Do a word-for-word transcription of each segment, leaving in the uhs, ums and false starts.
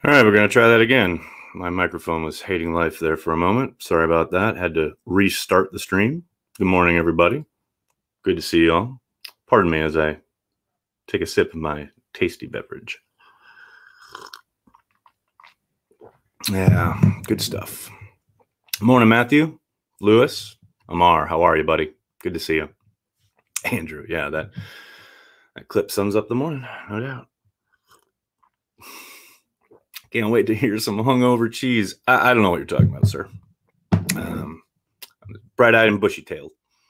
All right, we're going to try that again. My microphone was hating life there for a moment. Sorry about that. Had to restart the stream. Good morning, everybody. Good to see you all. Pardon me as I take a sip of my tasty beverage. Yeah, good stuff. Morning, Matthew, Lewis, Amar. How are you, buddy? Good to see you. Andrew, yeah, that, that clip sums up the morning, no doubt. Can't wait to hear some hungover cheese. I, I don't know what you're talking about, sir. Um, bright-eyed and bushy-tailed.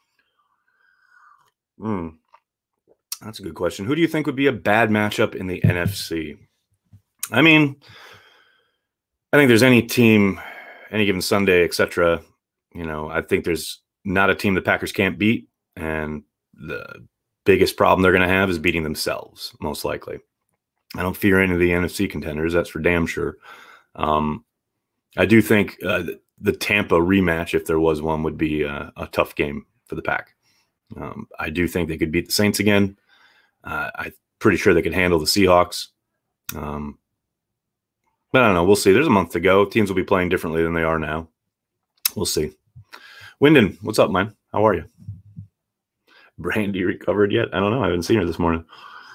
Hmm. That's a good question. Who do you think would be a bad matchup in the N F C? I mean, I think there's any team, any given Sunday, et cetera. You know, I think there's not a team the Packers can't beat, and the biggest problem they're going to have is beating themselves, most likely. I don't fear any of the N F C contenders. That's for damn sure. Um, I do think uh, the Tampa rematch, if there was one, would be a, a tough game for the Pack. Um, I do think they could beat the Saints again. Uh, I'm pretty sure they could handle the Seahawks. Um, but I don't know. We'll see. There's a month to go. Teams will be playing differently than they are now. We'll see. Wyndon, what's up, man? How are you? Brandy recovered yet? I don't know. I haven't seen her this morning.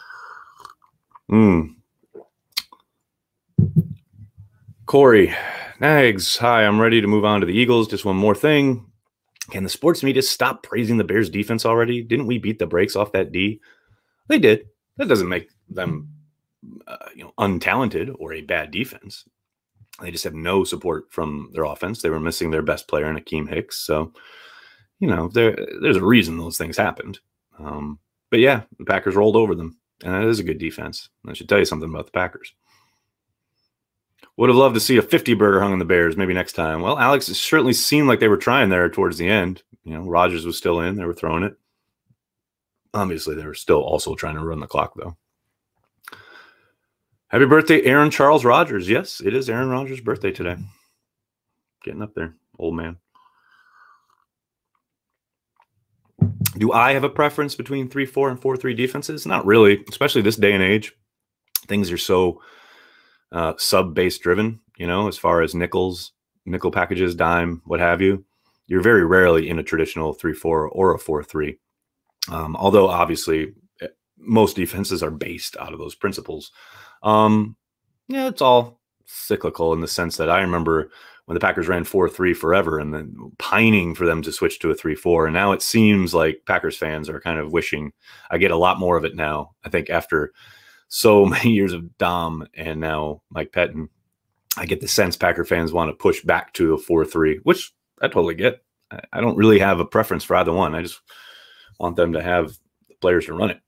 Hmm. Corey, Nags, hi. I'm ready to move on to the Eagles. Just one more thing. Can the sports media stop praising the Bears defense already? Didn't we beat the brakes off that D? They did. That doesn't make them uh, you know, untalented or a bad defense. They just have no support from their offense. They were missing their best player in Akeem Hicks. So, you know, there, there's a reason those things happened. Um, but yeah, the Packers rolled over them. And that is a good defense. I should tell you something about the Packers. Would have loved to see a fifty burger hung on the Bears maybe next time. Well, Alex, it certainly seemed like they were trying there towards the end. You know, Rodgers was still in. They were throwing it. Obviously, they were still also trying to run the clock, though. Happy birthday, Aaron Charles Rodgers. Yes, it is Aaron Rodgers' birthday today. Getting up there, old man. Do I have a preference between three four and four three defenses? Not really, especially this day and age. Things are so uh, sub-base driven, you know, as far as nickels, nickel packages, dime, what have you. You're very rarely in a traditional three four or a four three. Um, although, obviously, most defenses are based out of those principles. Um, yeah, it's all cyclical in the sense that I remember when the Packers ran four three forever and then pining for them to switch to a three four. And now it seems like Packers fans are kind of wishing I get a lot more of it now. I think after so many years of Dom and now Mike Pettin, I get the sense Packer fans want to push back to a four three, which I totally get. I, I don't really have a preference for either one. I just want them to have the players to run it.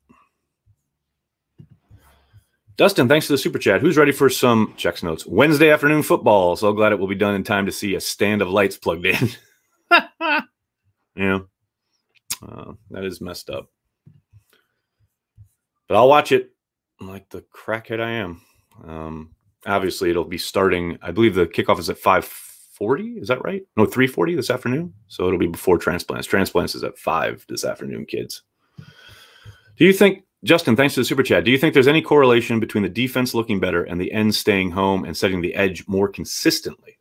Dustin, thanks for the super chat. Who's ready for some checks notes? Wednesday afternoon football. So glad it will be done in time to see a stand of lights plugged in. Yeah, uh, that is messed up. But I'll watch it like the crackhead I am. Um, obviously, it'll be starting. I believe the kickoff is at five forty. Is that right? No, three forty this afternoon. So it'll be before transplants. Transplants is at five this afternoon, kids. Do you think, Justin, thanks for the super chat. Do you think there's any correlation between the defense looking better and the end staying home and setting the edge more consistently?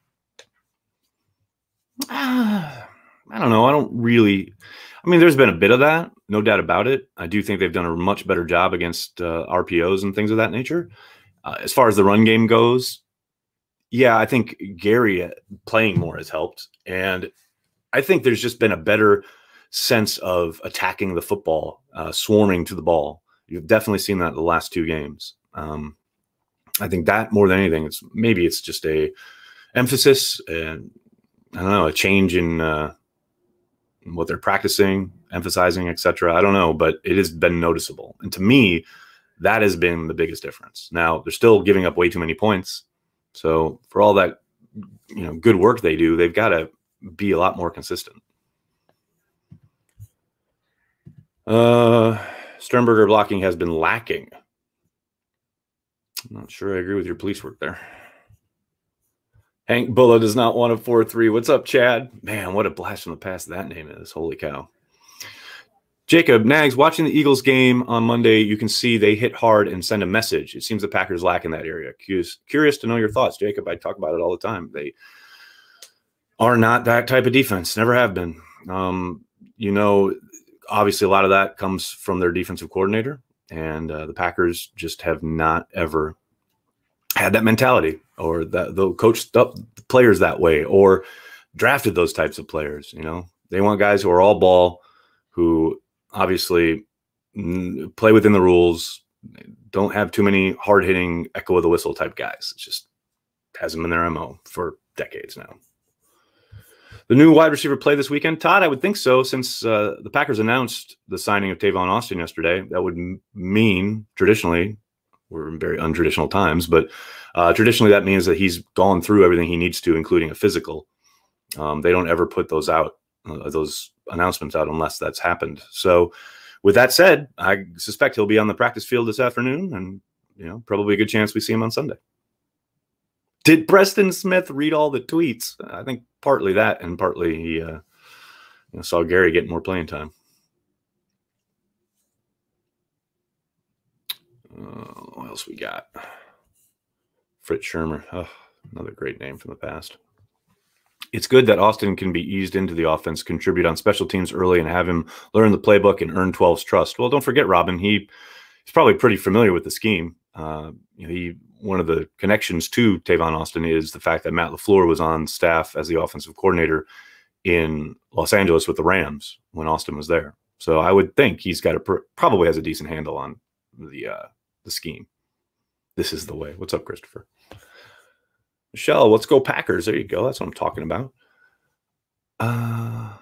Uh, I don't know. I don't really. I mean, there's been a bit of that, no doubt about it. I do think they've done a much better job against uh, R P Os and things of that nature. Uh, as far as the run game goes, yeah, I think Gary playing more has helped. And I think there's just been a better sense of attacking the football, uh, swarming to the ball. You've definitely seen that in the last two games. Um, I think that more than anything, it's maybe it's just a emphasis and I don't know, a change in uh, what they're practicing, emphasizing, et cetera. I don't know, but it has been noticeable. And to me, that has been the biggest difference. Now they're still giving up way too many points. So for all that, you know, good work they do, they've got to be a lot more consistent. Uh, Sternberger blocking has been lacking. I'm not sure I agree with your police work there. Hank Bulla does not want a four three. What's up, Chad? Man, what a blast from the past that name is. Holy cow. Jacob, Nags, watching the Eagles game on Monday, you can see they hit hard and send a message. It seems the Packers lack in that area. Curious, curious to know your thoughts, Jacob. I talk about it all the time. They are not that type of defense, never have been. Um, you know, obviously a lot of that comes from their defensive coordinator, and uh, the Packers just have not ever had that mentality, or that they'll coached up the players that way, or drafted those types of players. You know, they want guys who are all ball, who obviously play within the rules, don't have too many hard-hitting echo of the whistle type guys. It just hasn't been their M O for decades now. The new wide receiver play this weekend, Todd? I would think so, since uh, the Packers announced the signing of Tavon Austin yesterday. That would m mean, traditionally, we're in very untraditional times, but uh, traditionally that means that he's gone through everything he needs to, including a physical. Um, they don't ever put those out, uh, those announcements out, unless that's happened. So with that said, I suspect he'll be on the practice field this afternoon, and you know, probably a good chance we see him on Sunday. Did Preston Smith read all the tweets? I think partly that, and partly he uh, you know, saw Gary get more playing time. Uh, what else we got? Fritz Shermer, oh, another great name from the past. It's good that Austin can be eased into the offense, contribute on special teams early, and have him learn the playbook and earn twelve's trust. Well, don't forget, Robin, he, he's probably pretty familiar with the scheme. Uh, you know, he one of the connections to Tavon Austin is the fact that Matt LaFleur was on staff as the offensive coordinator in Los Angeles with the Rams when Austin was there. So I would think he's got a pr probably has a decent handle on the uh, the scheme. This is the way. What's up, Christopher? Michelle, let's go Packers. There you go. That's what I'm talking about. Uh,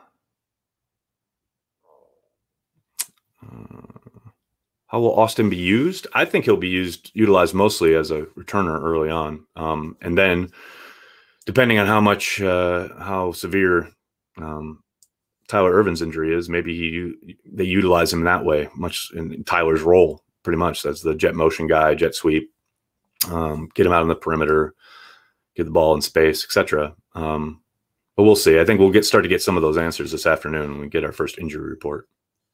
uh, how will Austin be used? I think he'll be used, utilized mostly as a returner early on. Um, and then depending on how much, uh, how severe um, Tyler Ervin's injury is, maybe he, they utilize him that way, much in Tyler's role, pretty much. That's the jet motion guy, jet sweep, um, get him out on the perimeter, get the ball in space, et cetera. Um, but we'll see. I think we'll get start to get some of those answers this afternoon when we get our first injury report.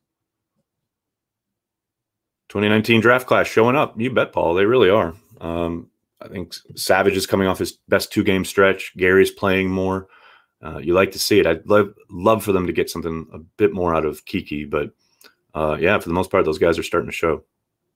twenty nineteen draft class showing up. You bet, Paul. They really are. Um, I think Savage is coming off his best two-game stretch. Gary's playing more. Uh, you like to see it. I'd love, love for them to get something a bit more out of Kiki. But, uh, yeah, for the most part, those guys are starting to show.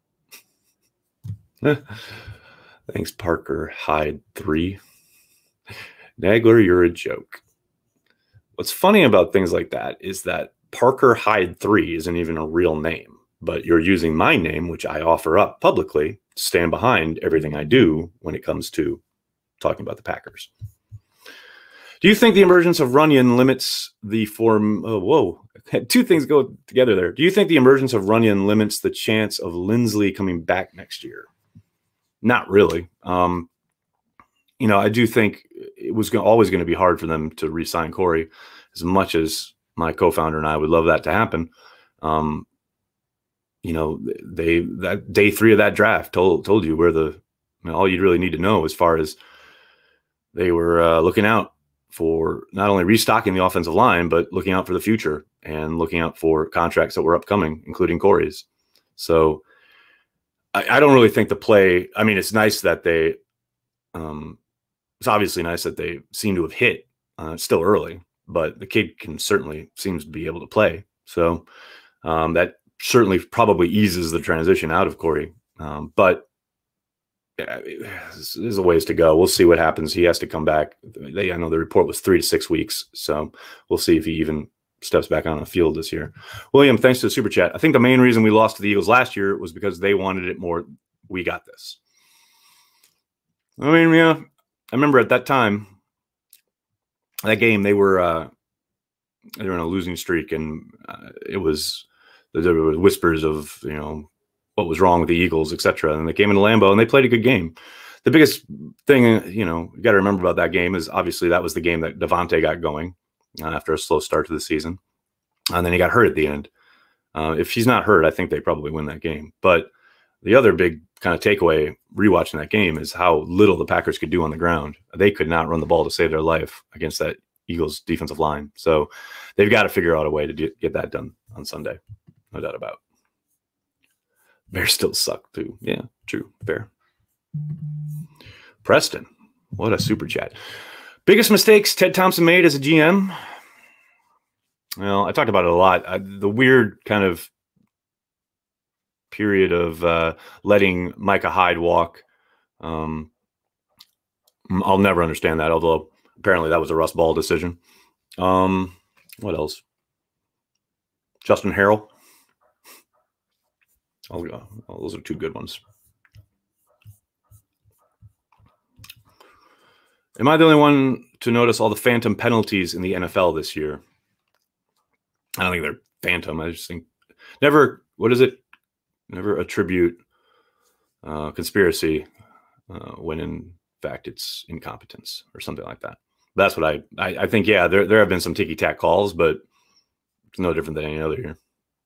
Thanks, Parker Hyde three. Nagler, you're a joke. What's funny about things like that is that Parker Hyde three isn't even a real name, but you're using my name, which I offer up publicly, to stand behind everything I do when it comes to talking about the Packers. Do you think the emergence of Runyon limits the form? Oh, whoa, two things go together there. Do you think the emergence of Runyon limits the chance of Lindsley coming back next year? Not really. Um, you know, I do think it was always going to be hard for them to re-sign Corey, as much as my co-founder and I would love that to happen. Um, you know, they that day three of that draft told told you where the you know, all you'd really need to know as far as they were uh, looking out for not only restocking the offensive line, but looking out for the future and looking out for contracts that were upcoming, including Corey's. So I, I don't really think the play. I mean, it's nice that they. Um, It's obviously nice that they seem to have hit. Uh, it's still early, but the kid can certainly seems to be able to play. So um, that certainly probably eases the transition out of Corey. Um, but yeah, there's a ways to go. We'll see what happens. He has to come back. They, I know the report was three to six weeks. So we'll see if he even steps back on the field this year. William, thanks to the super chat. I think the main reason we lost to the Eagles last year was because they wanted it more. We got this. I mean, yeah. I remember at that time, that game, they were uh, they were in a losing streak, and uh, it was there were whispers of you know what was wrong with the Eagles, et cetera. And they came into Lambeau and they played a good game. The biggest thing you know you got to remember about that game is obviously that was the game that Devontae got going uh, after a slow start to the season, and then he got hurt at the end. Uh, if he's not hurt, I think they probably win that game. But the other big kind of takeaway rewatching that game is how little the Packers could do on the ground. They could not run the ball to save their life against that Eagles defensive line. So they've got to figure out a way to do, get that done on Sunday. No doubt about it. Bears still suck too. Yeah, true. Fair. Preston, what a super chat. Biggest mistakes Ted Thompson made as a G M? Well, I talked about it a lot. I, the weird kind of period of uh, letting Micah Hyde walk. Um, I'll never understand that, although apparently that was a Russ Ball decision. Um, what else? Justin Harrell. Oh, oh, those are two good ones. Am I the only one to notice all the phantom penalties in the N F L this year? I don't think they're phantom. I just think never, what is it? Never attribute uh, conspiracy uh, when in fact it's incompetence or something like that. That's what I, I, I think, yeah, there, there have been some ticky-tack calls, but it's no different than any other year.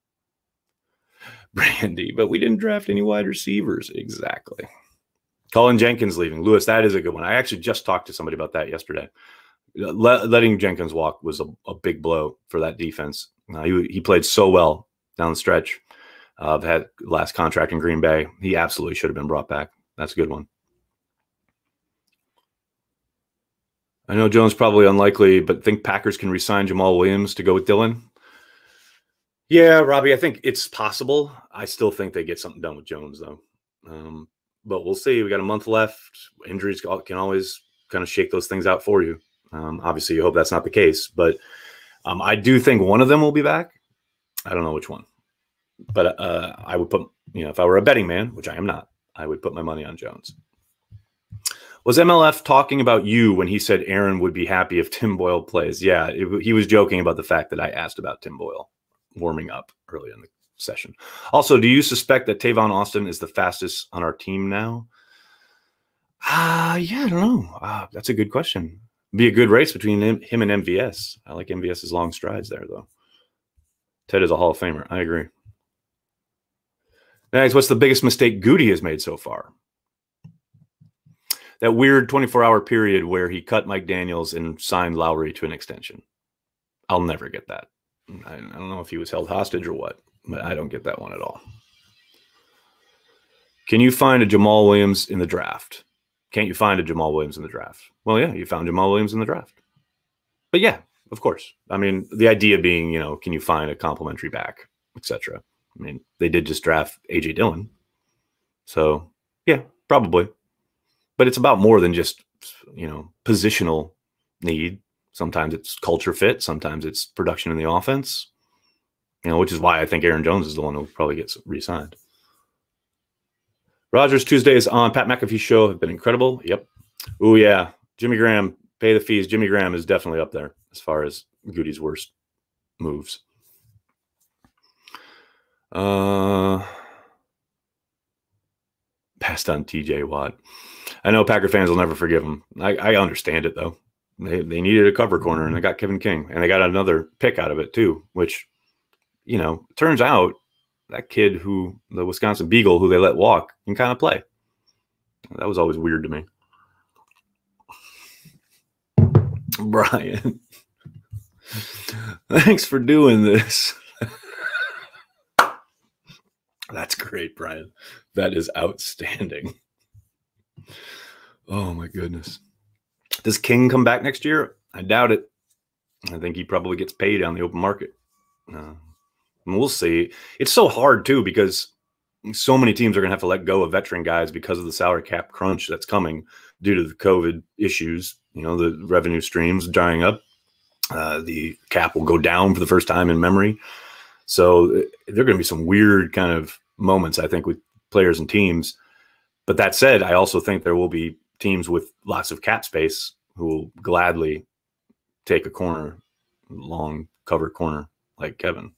Brandy, but we didn't draft any wide receivers. Exactly. Colin Jenkins leaving. Lewis, that is a good one. I actually just talked to somebody about that yesterday. Let, letting Jenkins walk was a, a big blow for that defense. Uh, he, he played so well down the stretch. Uh, had last contract in Green Bay. He absolutely should have been brought back. That's a good one. I know Jones probably unlikely, but think Packers can re-sign Jamal Williams to go with Dillon? Yeah, Robbie, I think it's possible. I still think they get something done with Jones, though. Um, but we'll see. We got a month left. Injuries can always kind of shake those things out for you. Um, obviously, you hope that's not the case. But um, I do think one of them will be back. I don't know which one. But uh, I would put, you know, if I were a betting man, which I am not, I would put my money on Jones. Was M L F talking about you when he said Aaron would be happy if Tim Boyle plays? Yeah, it, he was joking about the fact that I asked about Tim Boyle warming up early in the session. Also, do you suspect that Tavon Austin is the fastest on our team now? Ah, uh, yeah, I don't know. Uh, that's a good question. Be a good race between him, him and M V S. I like MVS's long strides there, though. Ted is a Hall of Famer. I agree. Next, what's the biggest mistake Goody has made so far? That weird twenty-four hour period where he cut Mike Daniels and signed Lowry to an extension. I'll never get that. I, I don't know if he was held hostage or what, but I don't get that one at all. Can you find a Jamal Williams in the draft? Can't you find a Jamal Williams in the draft? Well, yeah, you found Jamal Williams in the draft. But yeah, of course. I mean, the idea being, you know, can you find a complimentary back, et cetera. I mean, they did just draft A J Dillon. So, yeah, probably. But it's about more than just, you know, positional need. Sometimes it's culture fit. Sometimes it's production in the offense. You know, which is why I think Aaron Jones is the one who probably gets re-signed. Rogers Tuesdays on Pat McAfee show have been incredible. Yep. Oh, yeah. Jimmy Graham, pay the fees. Jimmy Graham is definitely up there as far as Goody's worst moves. Uh, passed on T J Watt. I know Packer fans will never forgive him. I, I understand it, though. They, they needed a cover corner, and they got Kevin King. And they got another pick out of it, too, which, you know, turns out that kid who, the Wisconsin Beagle, who they let walk, can kind of play. That was always weird to me. Brian, thanks for doing this. That's great, Brian. That is outstanding. Oh, my goodness. Does King come back next year? I doubt it. I think he probably gets paid on the open market. Uh, and we'll see. It's so hard, too, because so many teams are going to have to let go of veteran guys because of the salary cap crunch that's coming due to the COVID issues. You know, the revenue streams drying up. Uh, the cap will go down for the first time in memory. So there are going to be some weird kind of moments, I think, with players and teams. But that said, I also think there will be teams with lots of cap space who will gladly take a corner, long cover corner like Kevin.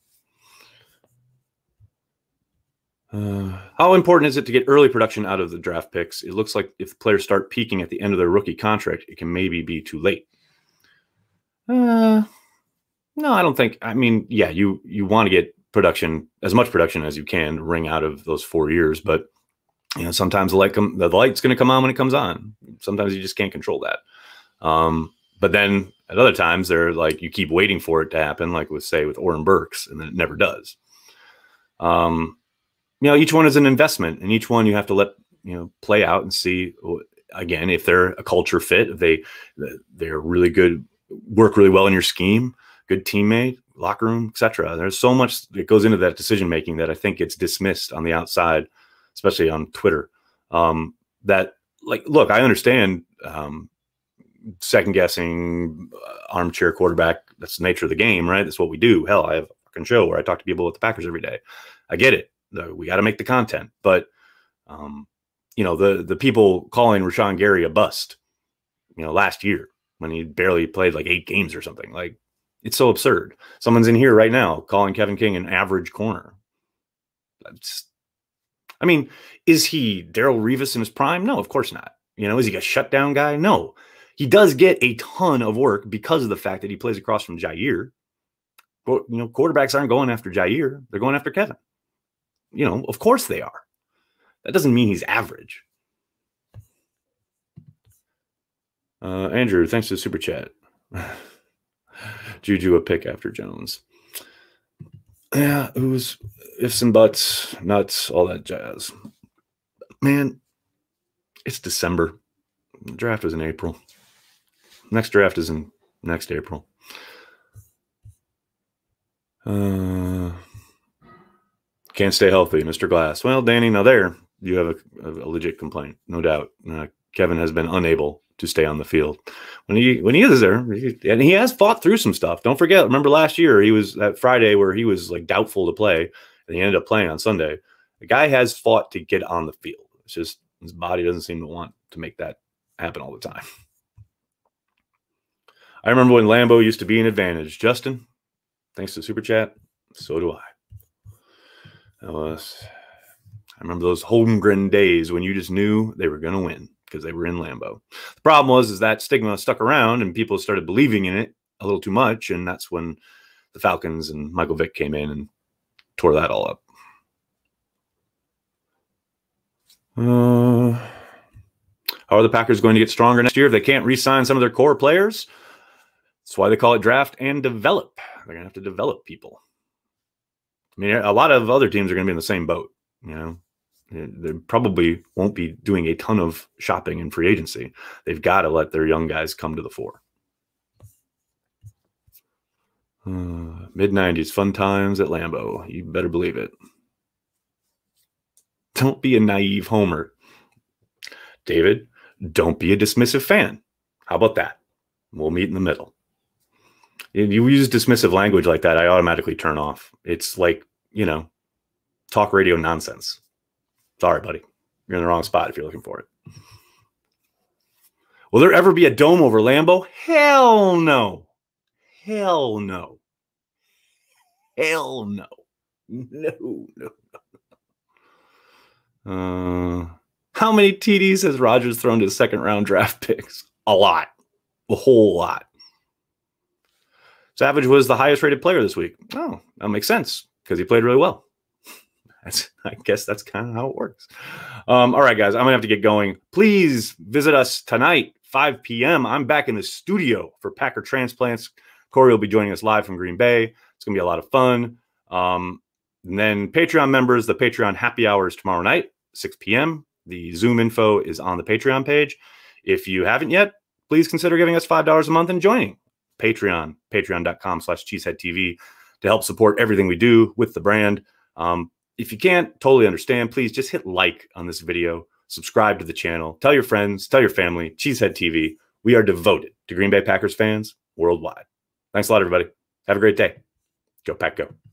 Uh, how important is it to get early production out of the draft picks? It looks like if the players start peaking at the end of their rookie contract, it can maybe be too late. Uh, no, I don't think. I mean, yeah, you you want to get production, as much production as you can, ring out of those four years. But you know, sometimes the light come, the light's going to come on when it comes on. Sometimes you just can't control that. Um, but then at other times, they're like you keep waiting for it to happen, like with say with Oren Burks, and then it never does. Um, you know, each one is an investment, and each one you have to let, you know, play out and see, again, if they're a culture fit, if they, they're really good, work really well in your scheme, good teammate, locker room, et cetera. There's so much that goes into that decision-making that I think gets dismissed on the outside, especially on Twitter. Um, that like, look, I understand, um, second guessing, uh, armchair quarterback. That's the nature of the game, right? That's what we do. Hell, I have a fucking show where I talk to people with the Packers every day. I get it. We got to make the content, but, um, you know, the, the people calling Rashawn Gary a bust, you know, last year when he barely played like eight games or something, like, it's so absurd. Someone's in here right now calling Kevin King an average corner. That's, I mean, is he Darrelle Revis in his prime? No, of course not. You know, is he a shutdown guy? No. He does get a ton of work because of the fact that he plays across from Jair. But, you know, quarterbacks aren't going after Jair. They're going after Kevin. You know, of course they are. That doesn't mean he's average. Uh, Andrew, thanks for the super chat. Juju a pick after Jones. Yeah, it was ifs and buts, nuts, all that jazz. Man, it's December. The draft is in April. Next draft is in next April. Uh, can't stay healthy, Mister Glass. Well, Danny, now there you have a, a legit complaint, no doubt. Uh, Kevin has been unable to stay on the field when he when he is there, he, and he has fought through some stuff. Don't forget, remember last year he was that Friday where he was like doubtful to play, and he ended up playing on Sunday. The guy has fought to get on the field. It's just his body doesn't seem to want to make that happen all the time. I remember when Lambeau used to be an advantage. Justin, thanks to Super Chat. So do I. That was, I remember those Holmgren days when you just knew they were going to win because they were in Lambeau. The problem was is that stigma stuck around and people started believing in it a little too much, and that's when the Falcons and Michael Vick came in and tore that all up. Uh, how are the Packers going to get stronger next year if they can't re-sign some of their core players? That's why they call it draft and develop. They're going to have to develop people. I mean, a lot of other teams are going to be in the same boat, you know. They probably won't be doing a ton of shopping in free agency. They've got to let their young guys come to the fore. Uh, mid nineties, fun times at Lambeau. You better believe it. Don't be a naive homer. David, don't be a dismissive fan. How about that? We'll meet in the middle. If you use dismissive language like that, I automatically turn off. It's like, you know, talk radio nonsense. Sorry, buddy. You're in the wrong spot if you're looking for it. Will there ever be a dome over Lambeau? Hell no. Hell no. Hell no. No, no, no. Uh, how many T Ds has Rodgers thrown to second round draft picks? A lot. A whole lot. Savage was the highest rated player this week. Oh, that makes sense because he played really well. That's, I guess that's kind of how it works. Um, all right, guys, I'm going to have to get going. Please visit us tonight, five p m I'm back in the studio for Packer Transplants. Corey will be joining us live from Green Bay. It's going to be a lot of fun. Um, and then Patreon members, the Patreon happy hours tomorrow night, six p m The Zoom info is on the Patreon page. If you haven't yet, please consider giving us five dollars a month and joining Patreon, patreon.com slash cheeseheadtv to help support everything we do with the brand. Um, if you can't totally understand, please just hit like on this video, subscribe to the channel, tell your friends, tell your family, Cheesehead T V. We are devoted to Green Bay Packers fans worldwide. Thanks a lot, everybody. Have a great day. Go Pack, go.